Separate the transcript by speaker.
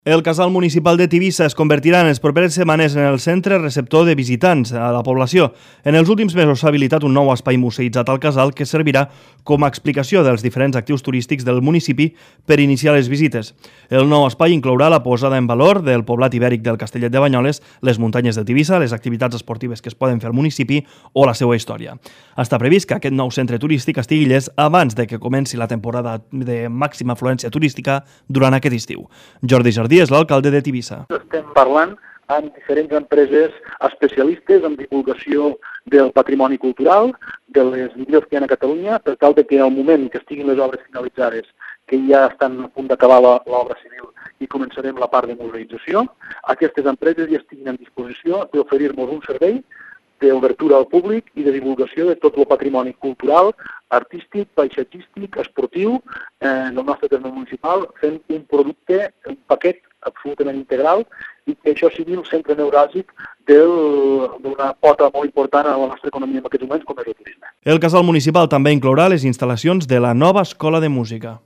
Speaker 1: El casal municipal de Tivissa es convertirà en les properes setmanes en el centre receptor de visitants a la població. En els últims mesos s'ha habilitat un nou espai museïtzat al casal que servirà com a explicació dels diferents actius turístics del municipi per iniciar les visites. El nou espai inclourà la posada en valor del poblat ibèric del Castellet de Banyoles, les muntanyes de Tivissa, les activitats esportives que es poden fer al municipi o la seva història. Està previst que aquest nou centre turístic estigui llest abans de que comenci la temporada de màxima afluència turística durant aquest estiu. Jordi Jardí és l'alcalde de Tivissa.
Speaker 2: Estem parlant amb diferents empreses especialistes en divulgació del patrimoni cultural, de les millors que hi ha a Catalunya, per tal de que al moment que estiguin les obres finalitzades, que ja estan a punt d'acabar l'obra civil i començarem la part de museïtzació, aquestes empreses ja estiguin en disposició d'oferir-nos un servei d'obertura al públic i de divulgació de tot el patrimoni cultural, artístic, paisatgístic, esportiu del nostre terme municipal, fent un producte, un paquet absolutament integral i que això sigui el centre neuràlgic d'una pota molt important a la nostra economia en aquests moments, com és el turisme.
Speaker 1: El casal municipal també inclourà les instal·lacions de la nova escola de música.